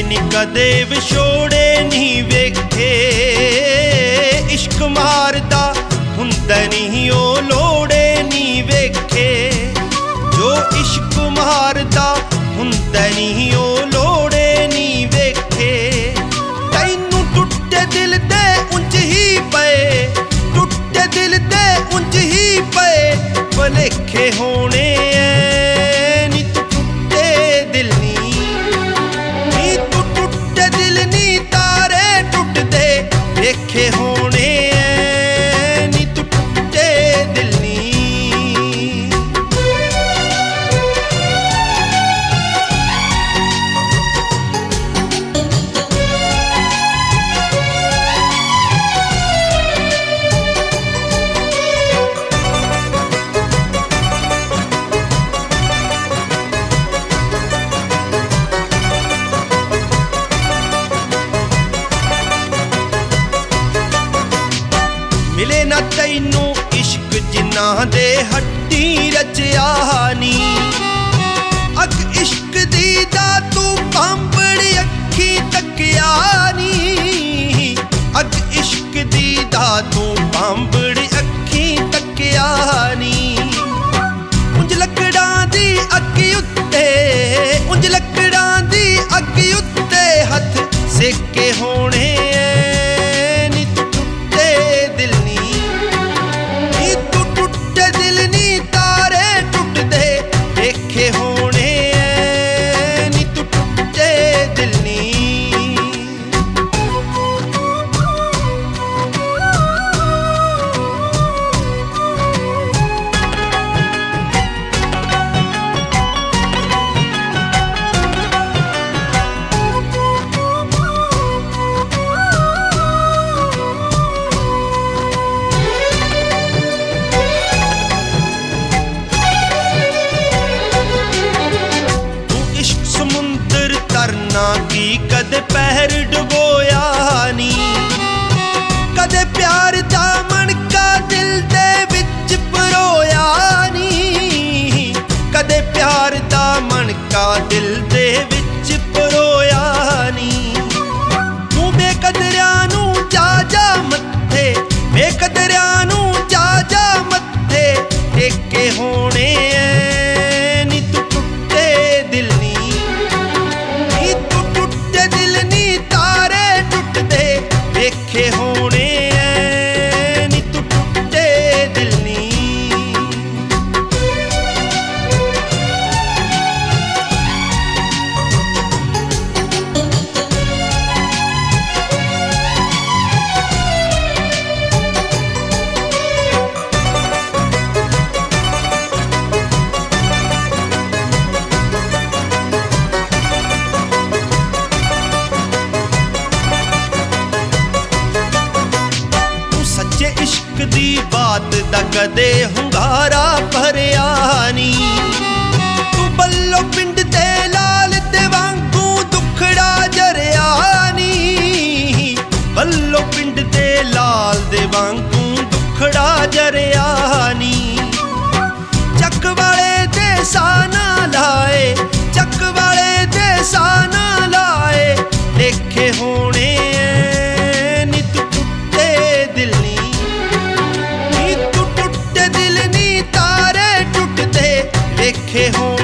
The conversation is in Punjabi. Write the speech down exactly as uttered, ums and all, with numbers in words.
ਨੀ ਕਦੇ ਵਿਛੋੜੇ ਨਹੀਂ ਵੇਖੇ। ਇਸ਼ਕ ਮਾਰਦਾ ਹੁੰਦਾ ਨਹੀਂ ਉਹ ਲੋੜੇ ਨਹੀਂ ਵੇਖੇ। ਜੋ ਇਸ਼ਕ ਮਾਰਦਾ ਹੁੰਦਾ ਨਹੀਂ ਉਹ ਲੋੜੇ ਨਹੀਂ ਵੇਖੇ। ਤੈਨੂੰ ਟੁੱਟੇ ਦਿਲ ਦੇ ਉਂਝ ਹੀ ਪਏ, ਟੁੱਟੇ ਦਿਲ ਦੇ ਉਂਝ ਹੀ ਪਏ ਭੁਲੇਖੇ ਹੋਣੇ ਐ ਨੀ ਤੂੰ ਟੁੱਟੇ ਦਿਲ ਨੀ, ਨੀ ਤੂੰ ਟੁੱਟੇ ਦਿਲ ਨੀ ਤਾਰੇ ਟੁੱਟਦੇ ਵੇਖੇ ਹੋਣੇ ਐ ਨੀ ਤੂੰ ਟੁੱਟੇ ਦਿਲ ਨੀ। ਮਿਲੇ ਨਾ ਤੈਨੂੰ ਇਸ਼ਕ ਜਿਨ੍ਹਾਂ ਦੇ ਹੱਟੀ ਰਚਿਆ ਨੀ। ਅੱਗ ਇਸ਼ਕ ਦੀ ਦਾ ਤੂੰ ਪਾਂਬੜੀ ਅੱਖੀ ਤੱਕਿਆ ਨੀ। ਅੱਗ ਇਸ਼ਕ ਦੀ ਦਾ ਤੂੰ ਪਾਂਬੜੀ ਅੱਖੀ ਤੱਕਿਆ ਨੀ। ਉਂਝ ਲੱਕੜਾਂ ਦੀ ਅੱਗ ਉੱਤੇ, ਉਂਝ ਲੱਕੜਾਂ ਦੀ ਅੱਗ ਉੱਤੇ ਹੱਥ ਸੇਕੇ ਹੋਣੇ ਕੀ ਕਦੇ ਪਹਿਰ ਡੁਬੋਇਆ ਨੀ। ਕਦੇ ਪਿਆਰ ਦਾ ਮਣਕਾ ਦਿਲ ਦੇ ਵਿੱਚ ਪਰੋਇਆ ਨੀ। ਕਦੇ ਪਿਆਰ ਦਾ ਮਣਕਾ ਦਿਲ ਦੇ ਵਿੱਚ ਪਰੋਇਆ ਨੀ। ਤੂੰ ਬੇਕਦਰਿਆਂ ਨੂੰ ਜਾ ਜਾ ਮੱਥੇ, ਬੇਕਦਰਿਆਂ ਨੂੰ ਜਾ ਜਾ ਮੱਥੇ ਟੇਕੇ ਹੋਣੇ ਐ ਨੀ ਤੂੰ ਟੁੱਟੇ ਦਿਲ ਨੀ। ਵੇਖੇ ਹੋਣੇ ਐ ਨੀ ਤੂੰ ਟੁੱਟੇ ਦਿਲ ਨੀ। ਇਸ਼ਕ ਦੀ ਬਾਤ ਦਾ ਕਦੇ ਹੁੰਗਾਰਾ ਭਰਿਆ ਨੀ। ਤੂੰ ਬੱਲੋ ਪਿੰਡ ਦੇ ਲਾਲ ਦੇ ਵਾਂਗੂ ਦੁਖੜਾ ਜਰਿਆ ਨੀ। ਬੱਲੋ ਪਿੰਡ ਦੇ ਲਾਲ ਦੇ ਵਾਂਗੂ ਦੁਖੜਾ ਜਰਿਆ ਨੀ। ਚੱਕ ਵਾਲੇ ਦੇ ਸਾਨਾ ਲਾਏ, ਚੱਕ ਵਾਲੇ ਦੇ ਸਾਨਾ ਲਾਏ ਲੇਖੇ ਹੋਣੇ ਨੀ ਤੂੰ ਟੁੱਟੇ ਦਿਲ ਨੀ। ਵੇਖੇ ਹੋ